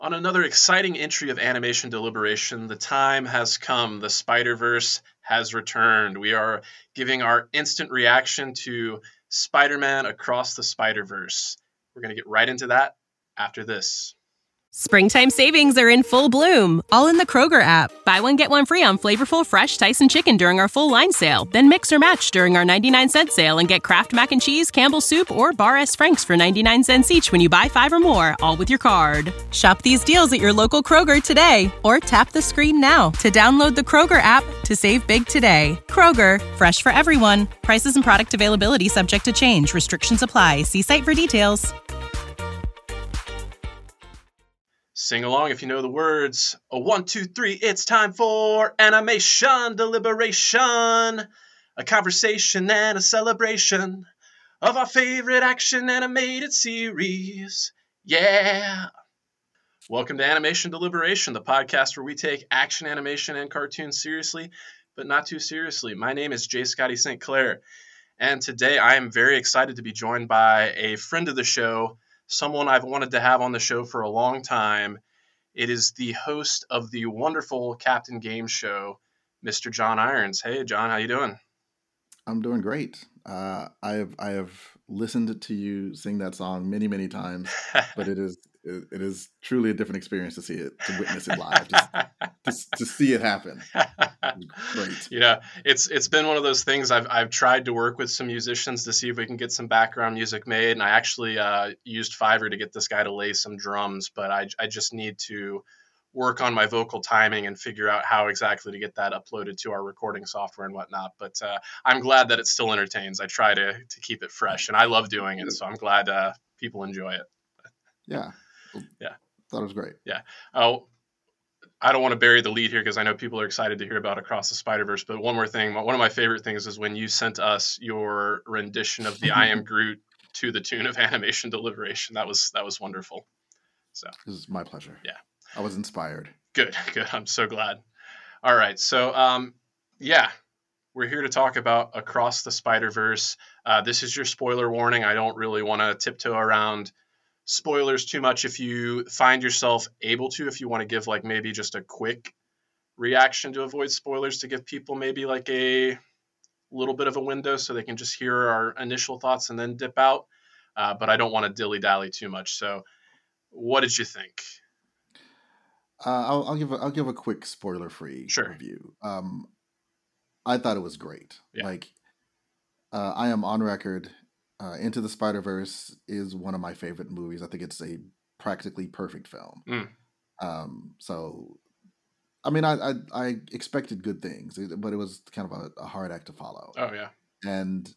On another exciting entry of Animation Deliberation, the time has come. The Spider-Verse has returned. We are giving our instant reaction to Spider-Man Across the Spider-Verse. We're going to get right into that after this. Springtime savings are in full bloom, all in the Kroger app. Buy one, get one free on flavorful fresh Tyson chicken during our full line sale. Then mix or match during our 99-cent sale and get Kraft Mac and Cheese, Campbell's Soup, or Bar S. Frank's for 99 cents each when you buy 5 or more, all with your card. Shop these deals at your local Kroger today, or tap the screen now to download the Kroger app to save big today. Kroger, fresh for everyone. Prices and product availability subject to change. Restrictions apply. See site for details. Sing along if you know the words. A 1, 2, 3, it's time for Animation Deliberation. A conversation and a celebration of our favorite action animated series. Yeah! Welcome to Animation Deliberation, the podcast where we take action animation and cartoons seriously, but not too seriously. My name is J. Scotty St. Clair, and today I am very excited to be joined by a friend of the show, someone I've wanted to have on the show for a long time. It is the host of the wonderful Captain Game Show, Mr. John Irons. Hey, John, how you doing? I'm doing great. I have listened to you sing that song many, many times, but it is truly a different experience to see it, to witness it live, to see it happen. Great. Yeah, it's been one of those things. I've tried to work with some musicians to see if we can get some background music made, and I actually used Fiverr to get this guy to lay some drums, but I just need to work on my vocal timing and figure out how exactly to get that uploaded to our recording software and whatnot. But I'm glad that it still entertains. I try to keep it fresh, and I love doing it, so I'm glad people enjoy it. Yeah. Yeah. Thought it was great. Yeah. Oh, I don't want to bury the lead here because I know people are excited to hear about Across the Spider-Verse. But one more thing, one of my favorite things is when you sent us your rendition of the I Am Groot to the tune of Animation Deliberation. That was wonderful. So this is my pleasure. Yeah. I was inspired. Good. I'm so glad. All right. So, we're here to talk about Across the Spider-Verse. This is your spoiler warning. I don't really want to tiptoe around spoilers too much. If you find yourself able to, if you want to give like maybe just a quick reaction to avoid spoilers, to give people maybe like a little bit of a window so they can just hear our initial thoughts and then dip out. But I don't want to dilly-dally too much. So what did you think? I'll give a quick spoiler-free review. I thought it was great. Yeah. Like, I am on record. Into the Spider-Verse is one of my favorite movies. I think it's a practically perfect film. So, I mean, I expected good things, but it was kind of a hard act to follow. Oh yeah. And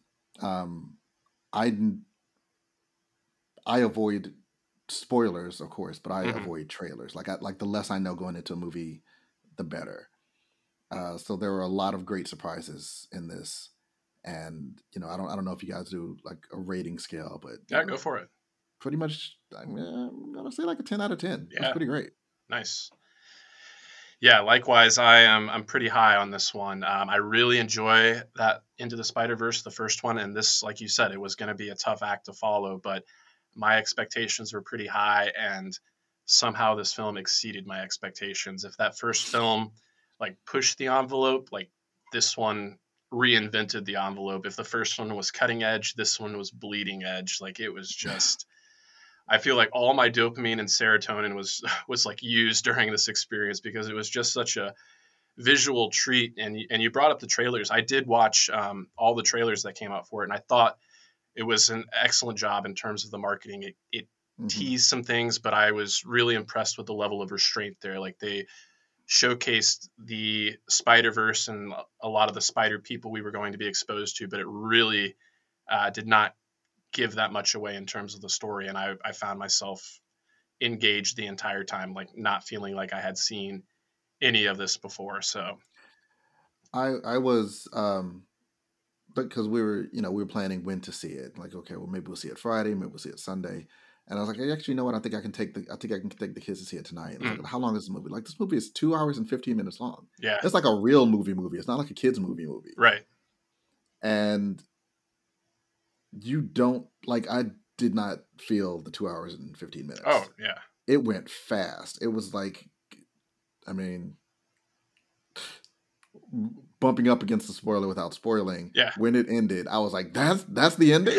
I avoid spoilers, of course, but I avoid trailers. Like the less I know going into a movie, the better. So there were a lot of great surprises in this, and I don't know if you guys do like a rating scale, but yeah, go for it. Pretty much, I'm gonna say like a 10 out of 10. Yeah, that's pretty great. Nice. Yeah, likewise, I'm pretty high on this one. I really enjoy that Into the Spider-Verse, the first one, and this, like you said, it was going to be a tough act to follow, but my expectations were pretty high, and somehow this film exceeded my expectations. If that first film like pushed the envelope, like this one reinvented the envelope. If the first one was cutting edge, this one was bleeding edge. Like it was just, I feel like all my dopamine and serotonin was like used during this experience because it was just such a visual treat. And you brought up the trailers. I did watch all the trailers that came out for it, and I thought it was an excellent job in terms of the marketing. It teased some things, but I was really impressed with the level of restraint there. Like they showcased the Spider-Verse and a lot of the spider people we were going to be exposed to, but it really did not give that much away in terms of the story. And I found myself engaged the entire time, like not feeling like I had seen any of this before. So I was, because we were planning when to see it. Like, okay, well maybe we'll see it Friday, maybe we'll see it Sunday. And I was like, hey, actually, you know what? I think I can take the kids to see it tonight. And I was like, how long is this movie? Like, this movie is 2 hours and 15 minutes long. Yeah, it's like a real movie. It's not like a kids movie. Right. And you don't like. I did not feel the 2 hours and 15 minutes. Oh yeah. it went fast. It was like, I mean, bumping up against the spoiler without spoiling. Yeah. When it ended, I was like, that's the ending?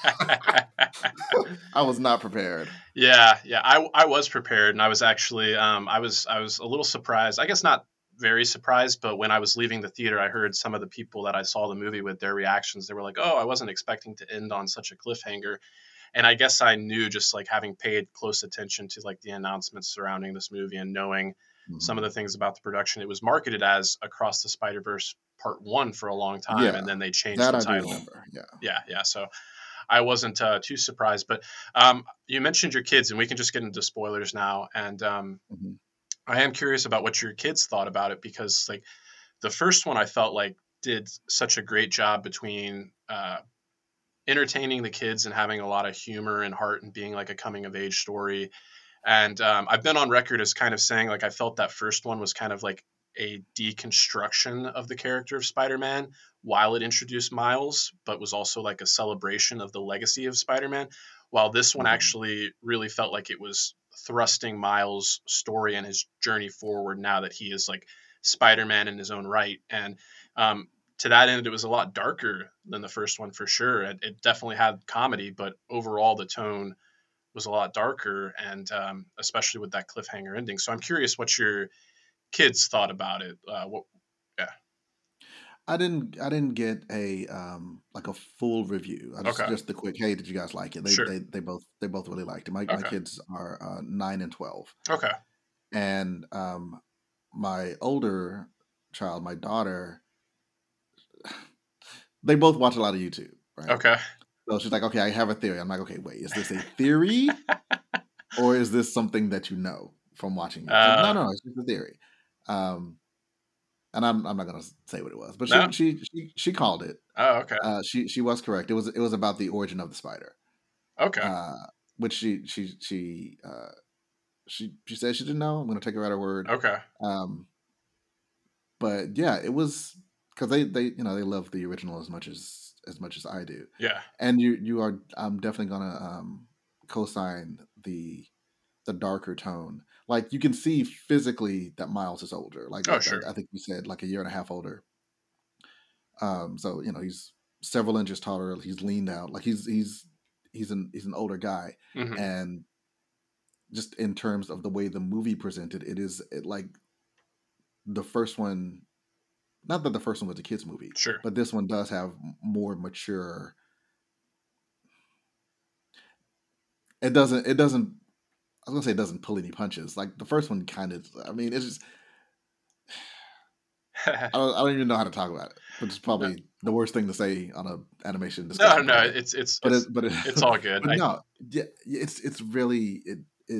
I was not prepared. Yeah. I was prepared, and I was actually I was a little surprised. I guess not very surprised, but when I was leaving the theater, I heard some of the people that I saw the movie with, their reactions. They were like, "Oh, I wasn't expecting to end on such a cliffhanger." And I guess I knew, just like having paid close attention to like the announcements surrounding this movie and knowing some of the things about the production, it was marketed as Across the Spider-Verse Part 1 for a long time, Yeah, and then they changed that the I do title. remember. Yeah. Yeah. So I wasn't too surprised. But you mentioned your kids, and we can just get into spoilers now. And hmm I am curious about what your kids thought about it, because like the first one I felt like did such a great job between entertaining the kids and having a lot of humor and heart and being like a coming of age story. And I've been on record as kind of saying like I felt that first one was kind of like a deconstruction of the character of Spider-Man while it introduced Miles, but was also like a celebration of the legacy of Spider-Man. While this one hmm actually really felt like it was thrusting Miles' story and his journey forward now that he is like Spider-Man in his own right. And to that end, it was a lot darker than the first one for sure. It definitely had comedy, but overall the tone was a lot darker, and especially with that cliffhanger ending. So I'm curious what your kids thought about it. Yeah. I didn't get a like a full review. I Okay. just the quick, hey, did you guys like it? Sure. They both really liked it. My Okay. kids are 9 and 12, Okay. and my older child, my daughter, they both watch a lot of YouTube, right? Okay. So she's like, okay, I have a theory. I'm like, okay, wait, is this a theory or is this something that you know from watching it? She's like, no, Uh, no, it's just a theory. Um, and I'm not gonna say what it was, but no. she called it. Oh, okay. She was correct. It was about the origin of the spider, Okay. uh, which she said she didn't know. I'm gonna take her at her word. Okay. Um, but yeah, it was because they they love the original as much as I do, Yeah. and you are I'm definitely gonna co-sign the darker tone. Like you can see physically that Miles is older. Like Oh, sure. I think you said like a year and a half older. So he's several inches taller. He's leaned out. Like he's an older guy, Hmm. and just in terms of the way the movie presented, like the first one. Not that the first one was a kids movie, Sure. but this one does have more mature. It doesn't. I was gonna say it doesn't pull any punches. Like the first one, kind of. I mean, it's just. I don't even know how to talk about it, which is No, probably the worst thing to say on a animation no, discussion no. podcast. But It's all good. but no, yeah, it's really it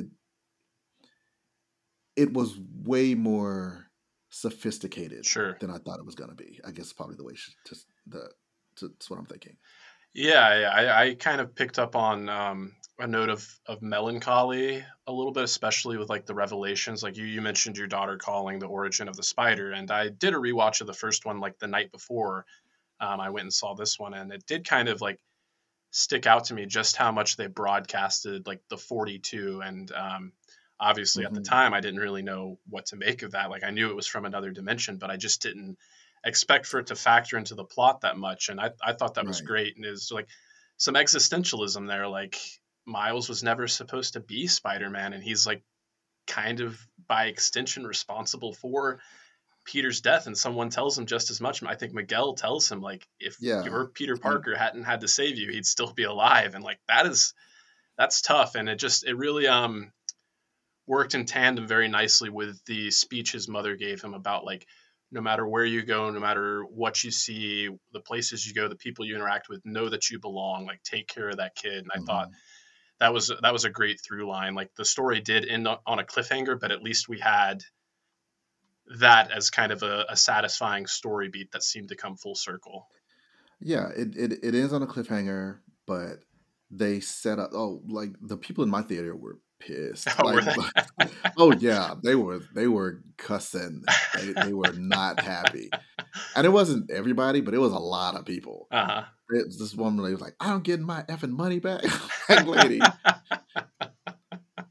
it was way more sophisticated Sure. than I thought it was gonna be. I guess probably the way that's what I'm thinking. Yeah. I kind of picked up on a note of melancholy a little bit, especially with like the revelations. Like you mentioned your daughter calling the origin of the spider, and I did a rewatch of the first one like the night before. I went and saw this one, and it did kind of like stick out to me just how much they broadcasted like the 42. And obviously at the hmm time I didn't really know what to make of that. Like I knew it was from another dimension, but I just didn't expect for it to factor into the plot that much. And I thought that was Right. great. And it's like some existentialism there. Like Miles was never supposed to be Spider-Man, and he's like kind of by extension responsible for Peter's death. And someone tells him just as much. I think Miguel tells him like, if Yeah. your Peter He, Parker hadn't had to save you, he'd still be alive. And like that's tough. And it really worked in tandem very nicely with the speech his mother gave him about like, no matter where you go, no matter what you see, the places you go, the people you interact with, know that you belong. Like take care of that kid. And I thought mhm. that was a great through line. Like the story did end on a cliffhanger, but at least we had that as kind of a satisfying story beat that seemed to come full circle. Yeah, it ends on a cliffhanger, but they set up. Oh, like the people in my theater were pissed. Oh, were Like, they? oh yeah, they were cussing. They were not happy, and it wasn't everybody, but it was a lot of people. Uh It was this woman lady was like, "I don't get my effing money back." Like, lady, huh.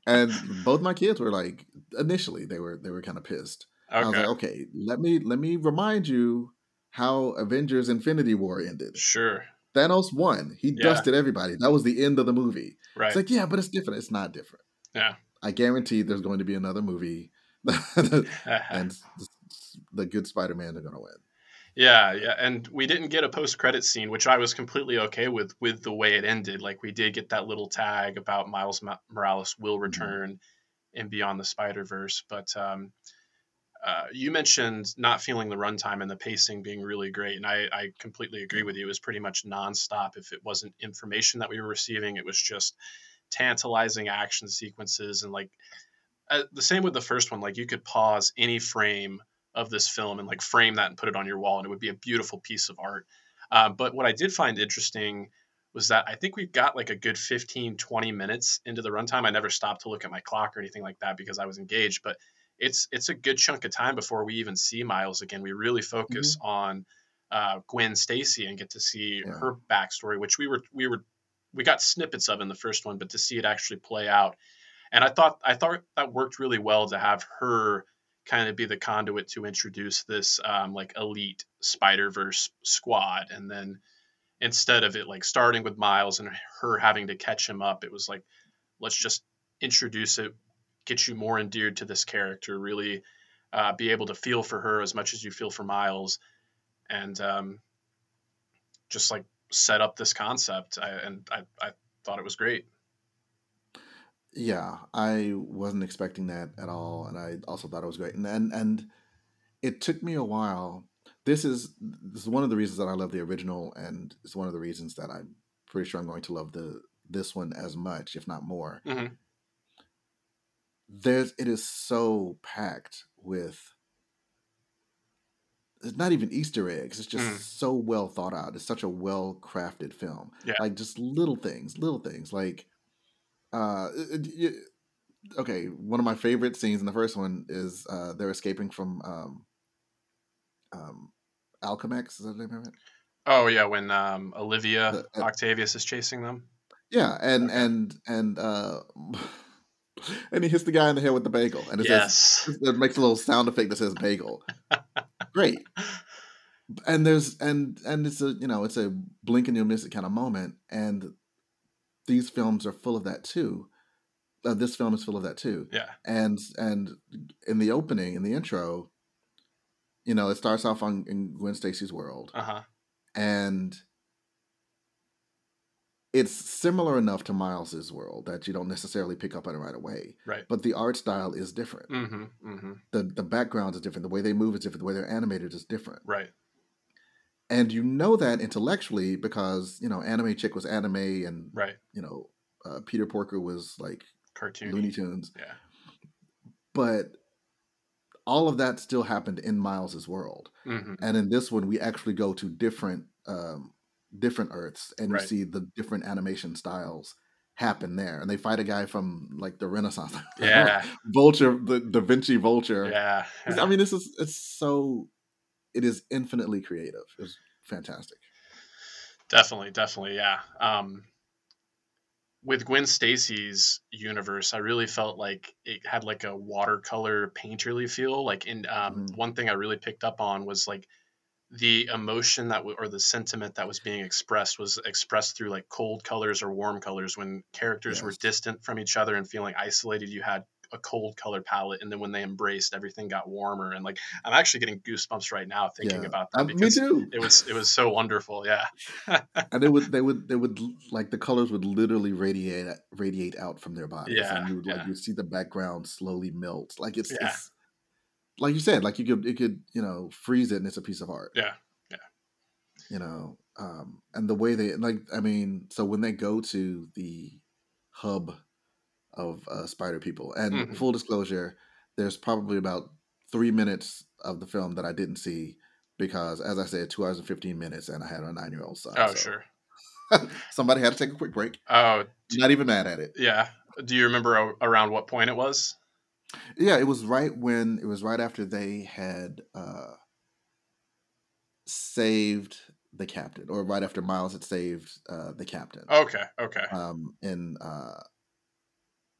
And both my kids were like, initially they were kind of pissed. I was Okay. like, okay, let me remind you how Avengers Infinity War ended. Sure. Thanos won. He Yeah. dusted everybody. That was the end of the movie. It's Right. like, yeah, but it's different. It's not different. Yeah. I guarantee there's going to be another movie, and the good Spider-Man are going to win. Yeah, yeah, and we didn't get a post-credit scene, which I was completely okay with the way it ended. Like we did get that little tag about Miles Morales will return in Beyond the Spider-Verse, but you mentioned not feeling the runtime and the pacing being really great, and I completely agree with you. It was pretty much nonstop. If it wasn't information that we were receiving, it was just tantalizing action sequences and like the same with the first one. Like you could pause any frame of this film and like frame that and put it on your wall, and it would be a beautiful piece of art. But what I did find interesting was that I think we've got like a good 15, 20 minutes into the runtime. I never stopped to look at my clock or anything like that because I was engaged, but it's a good chunk of time before we even see Miles again. We really focus on Gwen Stacy and get to see Yeah. her backstory, which we got snippets of in the first one, but to see it actually play out, and I thought that worked really well to have her kind of be the conduit to introduce this like elite Spider Verse squad, and then instead of it like starting with Miles and her having to catch him up, it was like let's just introduce it, get you more endeared to this character, really be able to feel for her as much as you feel for Miles, and just like set up this concept. I thought it was great. Yeah, I wasn't expecting that at all, and I also thought it was great. And it took me a while. This is one of the reasons that I love the original, and it's one of the reasons that I'm pretty sure I'm going to love this one as much, if not more. Mm-hmm. It is so packed with, it's not even Easter eggs. It's Mm-hmm. just so well thought out. It's such a well crafted film. Yeah. Like just little things like okay, one of my favorite scenes in the first one is they're escaping from Alchemax. Is that the name of it? Oh yeah, when Olivia The, Octavius is chasing them. yeah, and Okay. and he hits the guy in the head with the bagel, and Yes. it makes a little sound effect that says bagel. Great. And it's a it's a blink and you'll miss it kind of moment, and these films are full of that too. This film is full of that too. Yeah. And in the opening, in the intro, it starts off in Gwen Stacy's world, Uh-huh. and it's similar enough to Miles's world that you don't necessarily pick up on it right away. Right. But the art style is different. Mm-hmm. Mm-hmm. The background is different. The way they move is different. The way they're animated is different. Right. And you know that intellectually because Anime Chick was anime, and Right. Peter Porker was like Cartoony. Looney Tunes. Yeah. But all of that still happened in Miles's world. Mm-hmm. And in this one, we actually go to different Earths, and Right. you see the different animation styles happen there. And they fight a guy from like the Renaissance. Yeah. Vulture, the Da Vinci Vulture. Yeah. I mean, it is infinitely creative. It's fantastic. Definitely. Yeah. With Gwen Stacy's universe, I really felt like it had like a watercolor painterly feel. Like in one thing I really picked up on was like the emotion or the sentiment that was being expressed was expressed through like cold colors or warm colors. When characters were distant from each other and feeling isolated, you had a cold color palette, and then when they embraced, everything got warmer. And like I'm actually getting goosebumps right now thinking about that because me too. It was so wonderful. Yeah. And they would like the colors would literally radiate out from their bodies, and you'd see the background slowly melt. Like it's like you said, like you could freeze it and it's a piece of art. Yeah. And the way they so when they go to the hub of Spider People, and full disclosure, there's probably about 3 minutes of the film that I didn't see because, as I said, 2 hours and 15 minutes, and I had a 9-year-old son. Oh, sure. Somebody had to take a quick break. Oh, not even mad at it. Yeah. Do you remember around what point it was? Yeah, it was right after they had saved the captain, or right after Miles had saved the captain. Okay. In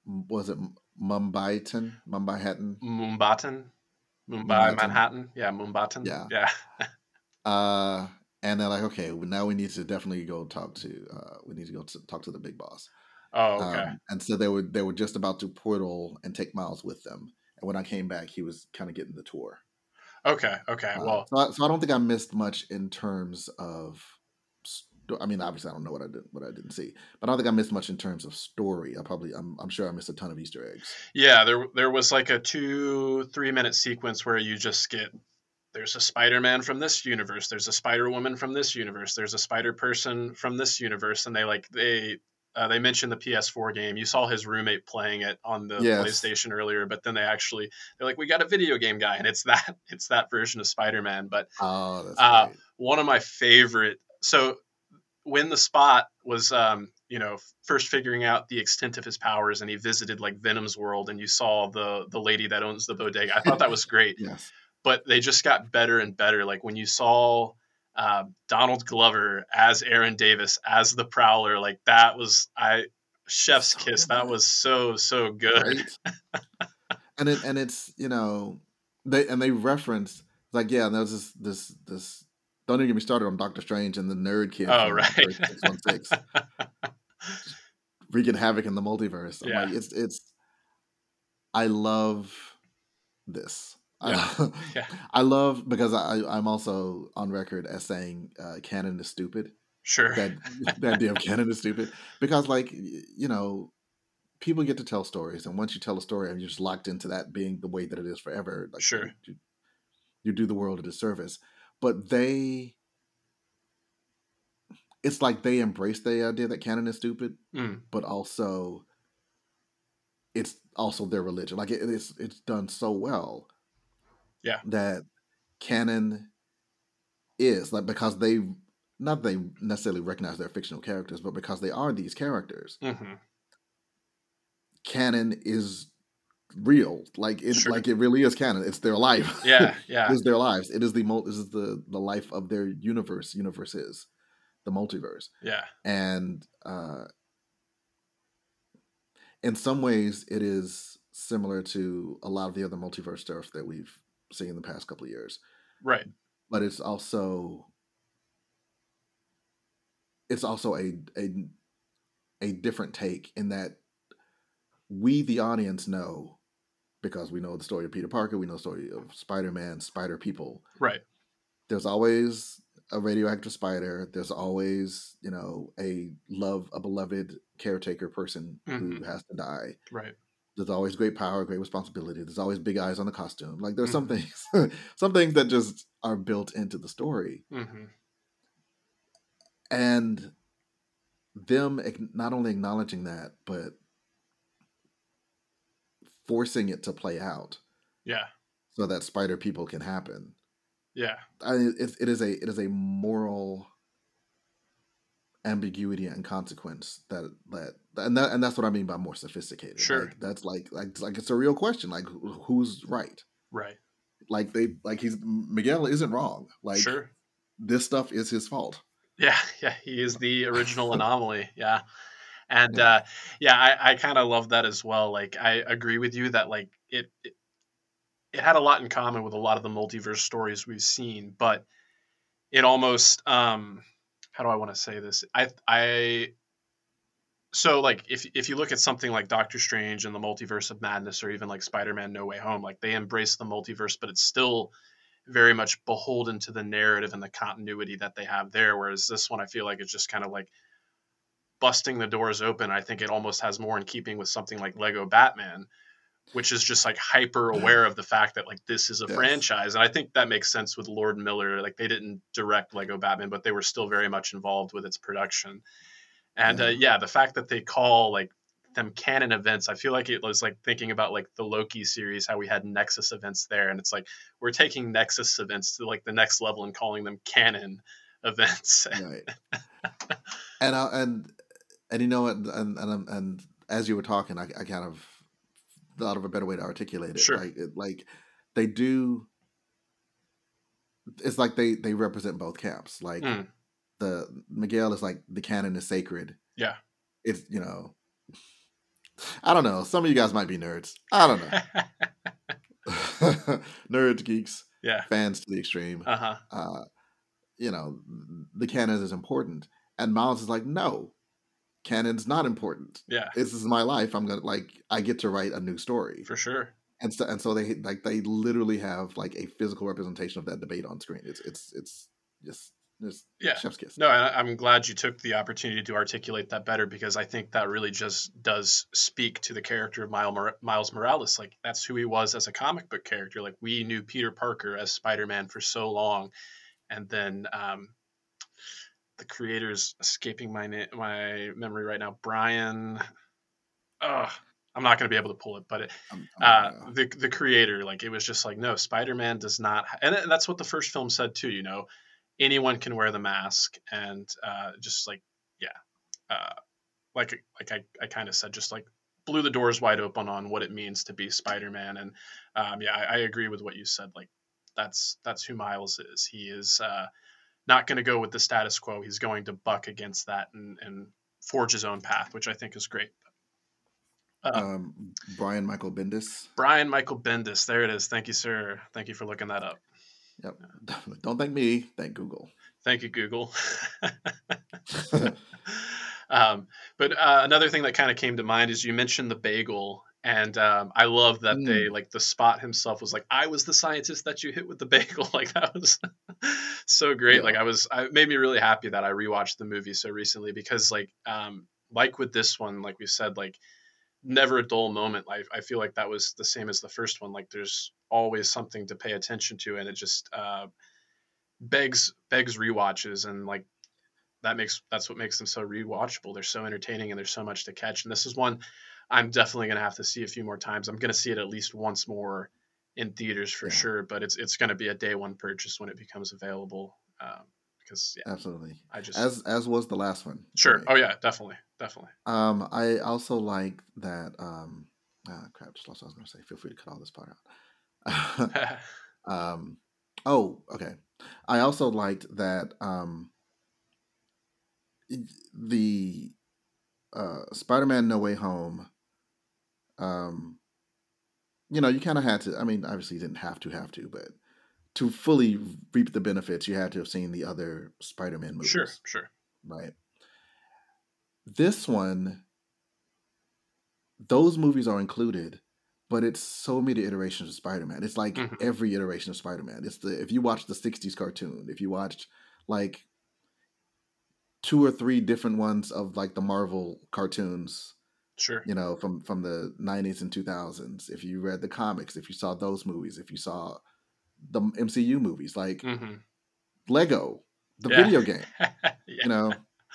was it Mumbaitan? Mumbatan, Mumbai, Mumbaitan? Manhattan. Yeah, Mumbatan. Yeah. Yeah. And they're like, okay, now we need to definitely go talk to talk to the big boss. Oh, okay. And so they were just about to portal and take Miles with them. And when I came back, he was kind of getting the tour. Okay. Okay. Well, So I don't think I missed much in terms of. I mean, obviously, I don't know what I didn't see, but I don't think I missed much in terms of story. I'm sure I missed a ton of Easter eggs. yeah, there was like a 2-3 minute sequence where you just get there's a Spider-Man from this universe, there's a Spider-Woman from this universe, there's a Spider-Person from this universe, and they mentioned the PS4 game. You saw his roommate playing it on the Yes. PlayStation earlier, but then they're like, we got a video game guy, and it's that version of Spider-Man. But Oh, that's great. one of my favorite. So when the Spot was first figuring out the extent of his powers, and he visited like Venom's world, and you saw the lady that owns the bodega, I thought that was great. Yes. But they just got better and better. Like when you saw Donald Glover as Aaron Davis as the Prowler, like that was chef's kiss. That was so good. Right? and it's they reference like there's this don't even get me started on Doctor Strange and the nerd kid Oh, from right. 616 wreaking havoc in the multiverse. I'm Yeah. like it's I love this. Yeah. I love because I'm also on record as saying canon is stupid. Sure. The idea of canon is stupid because people get to tell stories, and once you tell a story and you're just locked into that being the way that it is forever, like Sure. you do the world a disservice. But it's like they embrace the idea that canon is stupid, but also it's also their religion. Like it's done so well. Yeah. That canon is like because they necessarily recognize their fictional characters, but because they are these characters, canon is real. Like it really is canon. It's their life. Yeah. It is their lives. It is this is the life of their universe. Universe is the multiverse. Yeah. And in some ways, it is similar to a lot of the other multiverse stuff that we've seen in the past couple of years. Right. But it's also a different take in that we, the audience, know because we know the story of Peter Parker, we know the story of Spider-Man, Spider People. Right. There's always a radioactive spider. There's always, a beloved caretaker person who has to die. Right. There's always great power, great responsibility. There's always big eyes on the costume. Like there's some things that just are built into the story. And them not only acknowledging that, but forcing it to play out. Yeah. So that Spider People can happen. Yeah. It is a moral ambiguity and consequence and that's what I mean by more sophisticated. Sure. Like, that's like it's a real question. Like who's right? Right. Like Miguel isn't wrong. Like sure. This stuff is his fault. Yeah. Yeah. He is the original anomaly. Yeah. And I kind of love that as well. Like I agree with you that like it had a lot in common with a lot of the multiverse stories we've seen, but it almost how do I want to say this? So like if you look at something like Doctor Strange and the Multiverse of Madness, or even like Spider-Man No Way Home, like they embrace the multiverse, but it's still very much beholden to the narrative and the continuity that they have there. Whereas this one, I feel like it's just kind of like busting the doors open. I think it almost has more in keeping with something like Lego Batman, which is just like hyper aware of the fact that like this is a franchise. And I think that makes sense with Lord Miller. Like they didn't direct Lego Batman, but they were still very much involved with its production. And the fact that they call like them canon events, I feel like it was like thinking about like the Loki series, how we had Nexus events there. And it's like, we're taking Nexus events to like the next level and calling them canon events. Right. and you know what? And as you were talking, I kind of thought of a better way to articulate it. Sure. Like they do. It's like they represent both camps. Like the Miguel is like the canon is sacred. Yeah. It's I don't know. Some of you guys might be nerds. I don't know. Nerds, geeks, Yeah. fans to the extreme. Uh-huh. You know, the canon is important. And Miles is like, no, canon's not important. Yeah. This is my life. I'm gonna I get to write a new story. For sure. And so they literally have like a physical representation of that debate on screen. It's just chef's kiss. No, I'm glad you took the opportunity to articulate that better, because I think that really just does speak to the character of Miles Morales. Like, that's who he was as a comic book character. Like, we knew Peter Parker as Spider-Man for so long, and then the creator's escaping my memory right now. Brian. I'm not going to be able to pull it, but the creator, like, it was just like, no, Spider-Man does not, and that's what the first film said too. You know, anyone can wear the mask, and just like, yeah, like I kind of said, just like blew the doors wide open on what it means to be Spider-Man, and yeah, I agree with what you said. Like, that's who Miles is. He is not going to go with the status quo. He's going to buck against that and forge his own path, which I think is great. Brian Michael Bendis. Brian Michael Bendis. There it is. Thank you, sir. Thank you for looking that up. Yep. Don't thank me. Thank Google. Thank you, Google. But another thing that kind of came to mind is you mentioned the bagel. And I love that they, like, the Spot himself was like, I was the scientist that you hit with the bagel. Like, that was so great. Yeah. Like, it made me really happy that I rewatched the movie so recently, because like with this one, like we said, like, never a dull moment. I feel like that was the same as the first one. Like, there's always something to pay attention to, and it just begs rewatches, and like that's what makes them so rewatchable. They're so entertaining, and there's so much to catch. And this is one I'm definitely going to have to see a few more times. I'm going to see it at least once more in theaters for sure, but it's going to be a day one purchase when it becomes available. Because absolutely, I just as was the last one. Sure. Oh yeah, definitely. I also like that. Crap, just lost what I was going to say. Feel free to cut all this part out. Oh, okay. I also liked that the Spider-Man No Way Home. You know, you kind of had to. I mean, obviously, you didn't have to, but to fully reap the benefits, you had to have seen the other Spider-Man movies. Sure. Right. This one, those movies are included, but it's so many iterations of Spider-Man. It's like every iteration of Spider-Man. If you watch the 60s cartoon, if you watched like 2 or 3 different ones of like the Marvel cartoons, sure, you know, from the 90s and 2000s, if you read the comics, if you saw those movies, if you saw the MCU movies, like Lego, the video game, you know,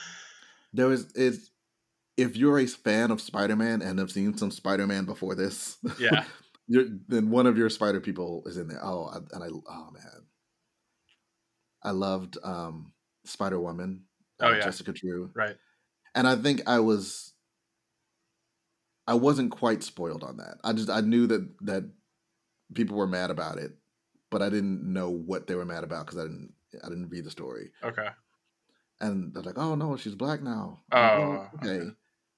if you're a fan of Spider-Man and have seen some Spider-Man before this, then one of your Spider people is in there. Oh man, I loved Spider-Woman. Jessica Drew, right? And I think I wasn't quite spoiled on that. I knew that people were mad about it, but I didn't know what they were mad about because I didn't read the story. Okay. And they're like, "Oh no, she's black now." Oh, like, oh okay.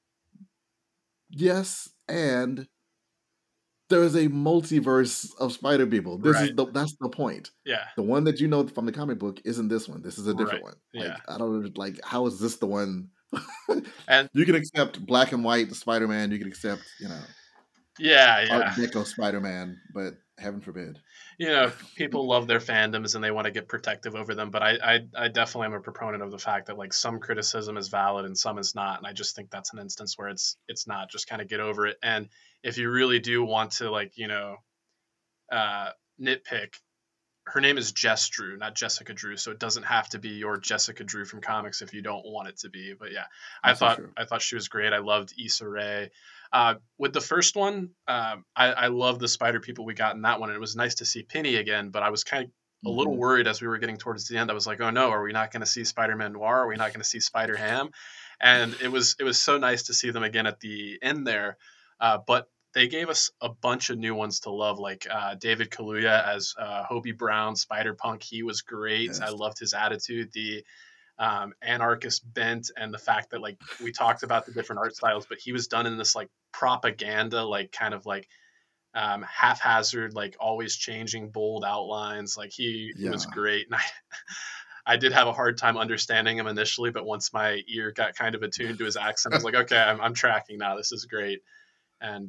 Yes, and there is a multiverse of Spider people. That's the point. Yeah. The one that you know from the comic book isn't this one. This is a different one. Like, I don't like, how is this the one? And you can accept black and white Spider-Man. You can accept, you know, Art Deco Spider-Man, but heaven forbid. You know, people love their fandoms and they want to get protective over them, but I definitely am a proponent of the fact that like some criticism is valid and some is not, and I just think that's an instance where it's not. Just kind of get over it. And if you really do want to, like, you know, nitpick, her name is Jess Drew, not Jessica Drew, so it doesn't have to be your Jessica Drew from comics if you don't want it to be. But yeah, I thought she was great. I loved Issa Rae. With the first one, I love the Spider people we got in that one. And it was nice to see Penny again, but I was kind of a little worried as we were getting towards the end. I was like, oh no, are we not going to see Spider-Man Noir? Are we not going to see Spider-Ham? And it was so nice to see them again at the end there. But they gave us a bunch of new ones to love, like David Kaluuya as Hobie Brown, Spider-Punk. He was great. Yes. I loved his attitude. The anarchist bent, and the fact that like we talked about the different art styles, but he was done in this like propaganda, like kind of like haphazard, like always changing bold outlines. Like he was Yeah. great, and I did have a hard time understanding him initially, but once my ear got kind of attuned to his accent, I was like, okay, I'm tracking now. This is great, and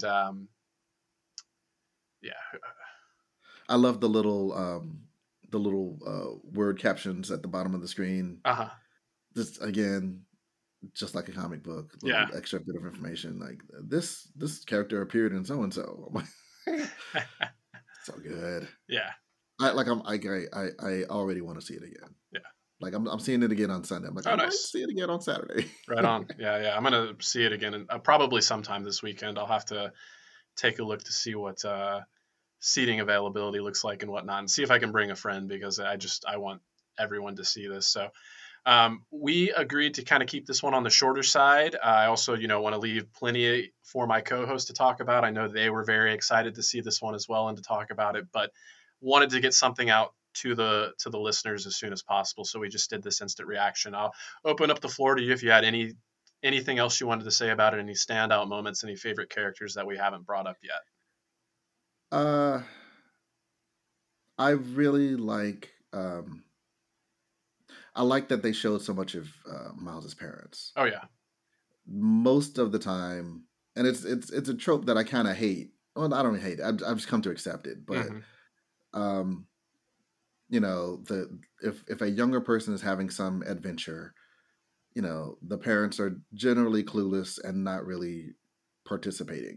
yeah, I love the little word captions at the bottom of the screen. uh-huh. Just again, just like a comic book, Yeah. little extra bit of information like this character appeared in so and so. So good. Yeah. I already want to see it again. Yeah. Like I'm seeing it again on Sunday. I'm like, Oh, I might nice. see it again on Saturday. Right on. Yeah, yeah. I'm gonna see it again, and probably sometime this weekend. I'll have to take a look to see what seating availability looks like and whatnot, and see if I can bring a friend, because I want everyone to see this. So we agreed to kind of keep this one on the shorter side. I also, want to leave plenty for my co-host to talk about. I know they were very excited to see this one as well and to talk about it, but wanted to get something out to the listeners as soon as possible. So we just did this instant reaction. I'll open up the floor to you if you had anything else you wanted to say about it, any standout moments, any favorite characters that we haven't brought up yet. I really like. I like that they showed so much of Miles's parents. Oh yeah. Most of the time, and it's a trope that I kind of hate. Well, I don't hate it. I've just come to accept it. But if a younger person is having some adventure, the parents are generally clueless and not really participating.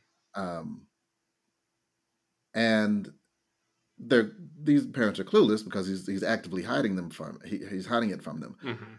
And these parents are clueless because he's actively hiding them from he's hiding it from them.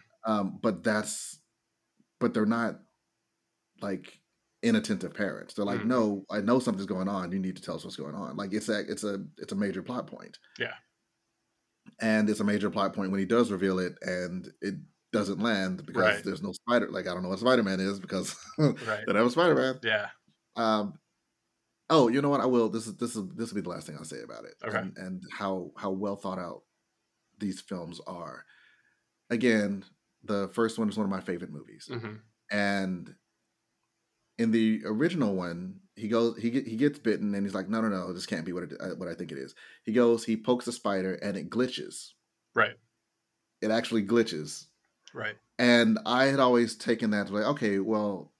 But they're not like inattentive parents. They're like, no, I know something's going on. You need to tell us what's going on. Like it's a major plot point. Yeah. And it's a major plot point when he does reveal it, and it doesn't land because there's no Spider. Like I don't know what Spider-Man is because they don't have a Spider-Man. Yeah. Oh, you know what? I will. This will be the last thing I'll say about it. Okay. And how well thought out these films are. Again, the first one is one of my favorite movies, and in the original one, he gets bitten, and he's like, no, this can't be what I think it is. He pokes a spider, and it glitches. Right. It actually glitches. Right. And I had always taken that to like, okay, well,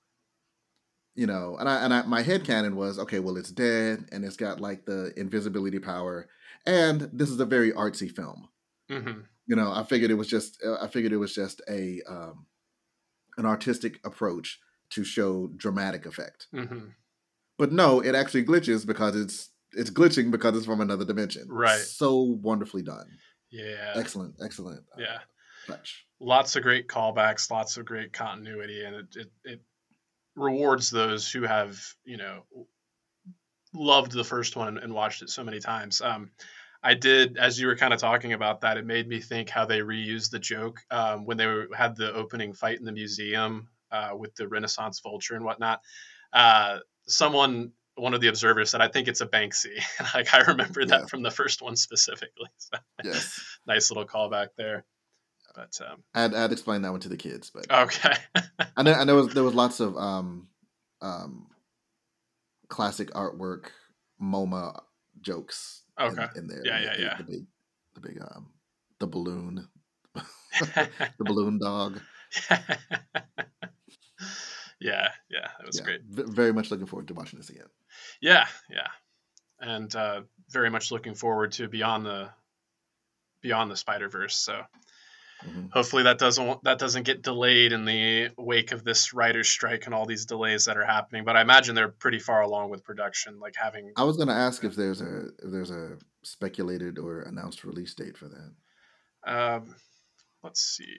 my headcanon was, okay, well, it's dead, and it's got like the invisibility power, and this is a very artsy film. I figured it was just a an artistic approach to show dramatic effect. But no, it actually glitches because it's glitching because it's from another dimension. Right. So wonderfully done. Yeah. Excellent. Yeah. Touch. Lots of great callbacks, lots of great continuity, and it rewards those who have, loved the first one and watched it so many times. I did, as you were kind of talking about that, it made me think how they reused the joke when they had the opening fight in the museum with the Renaissance vulture and whatnot. One of the observers said, I think it's a Banksy. Like, I remember that from the first one specifically. So, yes. Nice little callback there. But I'd explain that one to the kids, but okay. and there was lots of classic artwork MoMA jokes. Okay. In there. Yeah. The balloon, the balloon dog. Yeah, that was great. Very much looking forward to watching this again. Yeah, and very much looking forward to Beyond the Spider-Verse. So hopefully that doesn't get delayed in the wake of this writer's strike and all these delays that are happening. But I imagine they're pretty far along with production. Like having. I was going to ask if there's a speculated or announced release date for that. Let's see.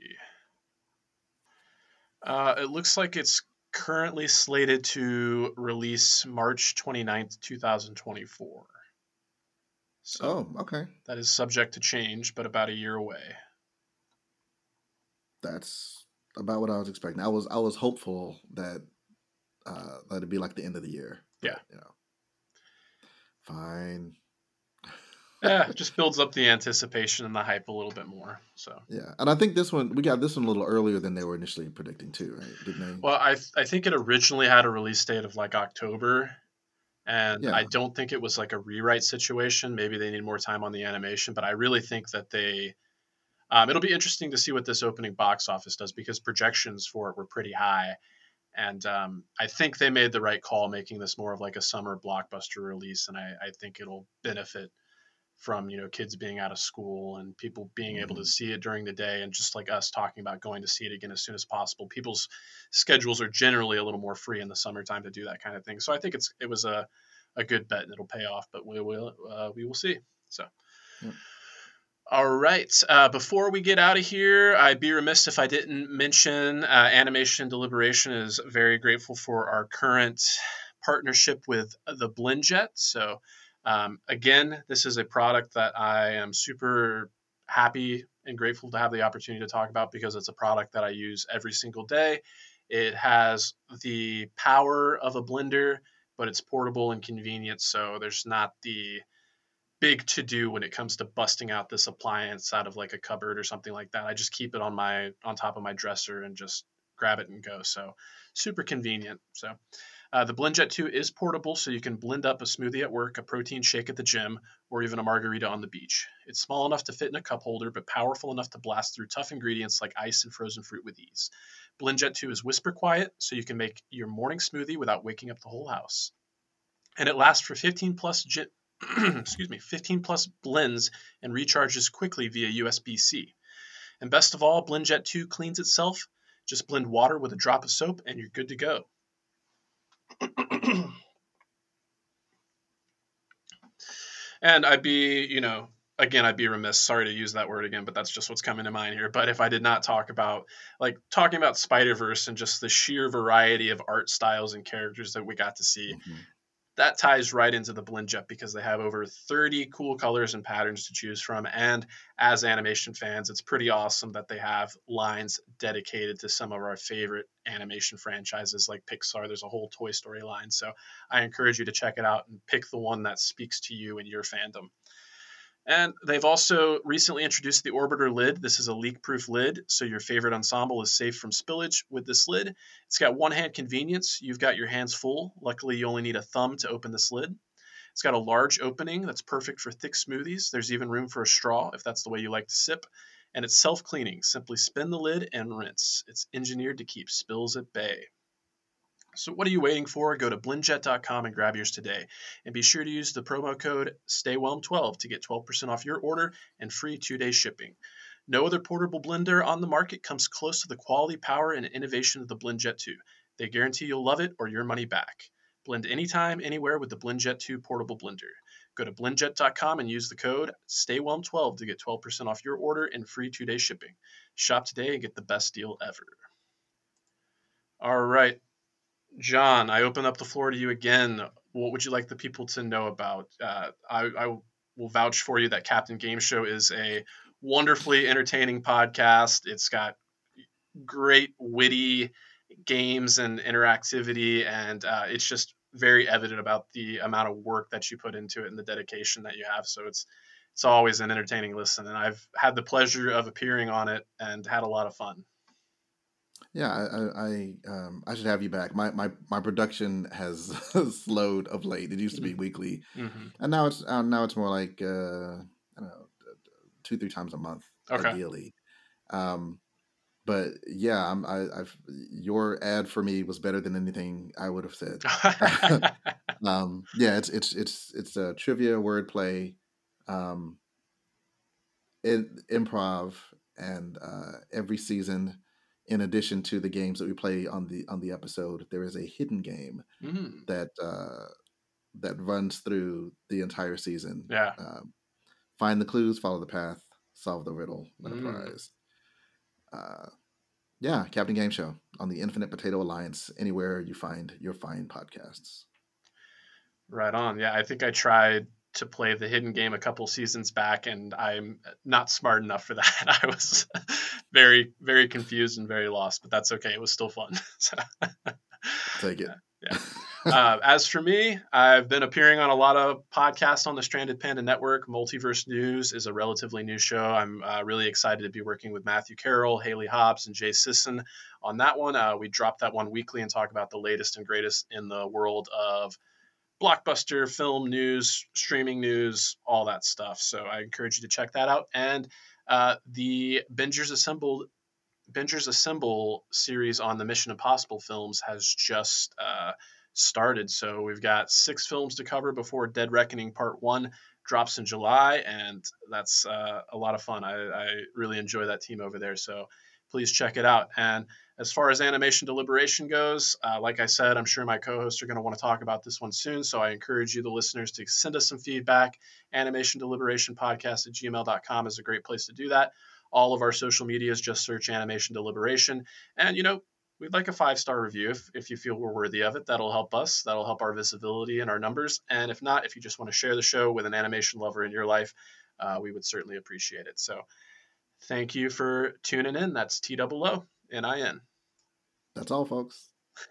It looks like it's currently slated to release March 29th, 2024. So, okay. That is subject to change, but about a year away. That's about what I was expecting. I was hopeful that it'd be like the end of the year. Yeah. Fine. Yeah, just builds up the anticipation and the hype a little bit more. So Yeah, and I think we got this one a little earlier than they were initially predicting too, right? Didn't well, I think it originally had a release date of like October, they? and I Yeah, don't think it was like a rewrite situation. Maybe they need more time on the animation, but I really think that they. It'll be interesting to see what this opening box office does because projections for it were pretty high, and I think they made the right call making this more of like a summer blockbuster release, and I think it'll benefit from kids being out of school and people being able to hmm see it during the day, and just like us talking about going to see it again as soon as possible. People's schedules are generally a little more free in the summertime to do that kind of thing, so I think it was a good bet and it'll pay off, but we will see. So yep. all right. Before we get out of here, I'd be remiss if I didn't mention Animation Deliberation is very grateful for our current partnership with the BlendJet. So, again, this is a product that I am super happy and grateful to have the opportunity to talk about because it's a product that I use every single day. It has the power of a blender, but it's portable and convenient. So, there's not the big to do when it comes to busting out this appliance out of like a cupboard or something like that. I just keep it on top of my dresser and just grab it and go. So super convenient. So the BlendJet 2 is portable, so you can blend up a smoothie at work, a protein shake at the gym, or even a margarita on the beach. It's small enough to fit in a cup holder, but powerful enough to blast through tough ingredients like ice and frozen fruit with ease. BlendJet 2 is whisper quiet, so you can make your morning smoothie without waking up the whole house. And it lasts for 15 plus 15 plus blends and recharges quickly via USB-C. And best of all, BlendJet 2 cleans itself. Just blend water with a drop of soap and you're good to go. And I'd be remiss, sorry to use that word again, but that's just what's coming to mind here. But if I did not talking about Spider-Verse and just the sheer variety of art styles and characters that we got to see, hmm that ties right into the BlendJet because they have over 30 cool colors and patterns to choose from. And as animation fans, it's pretty awesome that they have lines dedicated to some of our favorite animation franchises like Pixar. There's a whole Toy Story line. So I encourage you to check it out and pick the one that speaks to you and your fandom. And they've also recently introduced the Orbiter lid. This is a leak-proof lid, so your favorite ensemble is safe from spillage with this lid. It's got one-hand convenience. You've got your hands full. Luckily, you only need a thumb to open this lid. It's got a large opening that's perfect for thick smoothies. There's even room for a straw if that's the way you like to sip. And it's self-cleaning. Simply spin the lid and rinse. It's engineered to keep spills at bay. So what are you waiting for? Go to blendjet.com and grab yours today. And be sure to use the promo code STAYWHELM12 to get 12% off your order and free 2-day shipping. No other portable blender on the market comes close to the quality, power, and innovation of the BlendJet 2. They guarantee you'll love it or your money back. Blend anytime, anywhere with the BlendJet 2 portable blender. Go to blendjet.com and use the code STAYWHELM12 to get 12% off your order and free 2-day shipping. Shop today and get the best deal ever. All right. John, I open up the floor to you again. What would you like the people to know about? I will vouch for you that Captain Game Show is a wonderfully entertaining podcast. It's got great, witty games and interactivity, and it's just very evident about the amount of work that you put into it and the dedication that you have. So it's always an entertaining listen, and I've had the pleasure of appearing on it and had a lot of fun. Yeah, I should have you back. My production has slowed of late. It used to be weekly, Mm-hmm. and now it's more like I don't know, 2-3 times a month, Okay. ideally. Um, but yeah, I've your ad for me was better than anything I would have said. Yeah, it's a trivia, wordplay, um, improv, and every season, in addition to the games that we play on the episode, there is a hidden game Mm, that runs through the entire season. yeah. Find the clues, follow the path, solve the riddle, win a Mm. prize. Uh, yeah, Captain Game Show on the Infinite Potato Alliance, anywhere you find your fine podcasts. Right on. Yeah, I think I tried to play the hidden game a couple seasons back, and I'm not smart enough for that. I was very, very confused and very lost, but that's okay. It was still fun. So, Take it. yeah. As for me, I've been appearing on a lot of podcasts on the Stranded Panda Network. Multiverse News is a relatively new show. I'm really excited to be working with Matthew Carroll, Haley Hobbs, and Jay Sisson on that one. We drop that one weekly and talk about the latest and greatest in the world of blockbuster film news, streaming news, all that stuff. So I encourage you to check that out. And the Bingers Assemble series on the Mission Impossible films has just started. So we've got 6 films to cover before Dead Reckoning Part 1 drops in July, and that's a lot of fun. I really enjoy that team over there, so please check it out. And as far as Animation Deliberation goes, like I said, I'm sure my co-hosts are going to want to talk about this one soon, so I encourage you, the listeners, to send us some feedback. animationdeliberationpodcast@gmail.com is a great place to do that. All of our social medias, just search Animation Deliberation. And, we'd like a 5-star review if you feel we're worthy of it. That'll help us. That'll help our visibility and our numbers. And if not, if you just want to share the show with an animation lover in your life, we would certainly appreciate it. So thank you for tuning in. That's TOONIN. That's all, folks.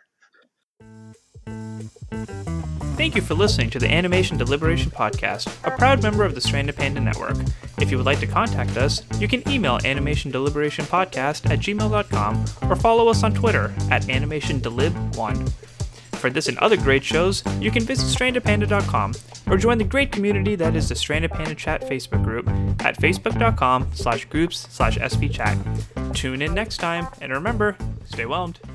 Thank you for listening to the Animation Deliberation Podcast, a proud member of the Stranded Panda Network. If you would like to contact us, you can email animationdeliberationpodcast@gmail.com or follow us on Twitter @animationdelib1. For this and other great shows, you can visit strandedpanda.com or join the great community that is the Stranded Panda Chat Facebook group at facebook.com/groups/svchat. Tune in next time, and remember, stay whelmed.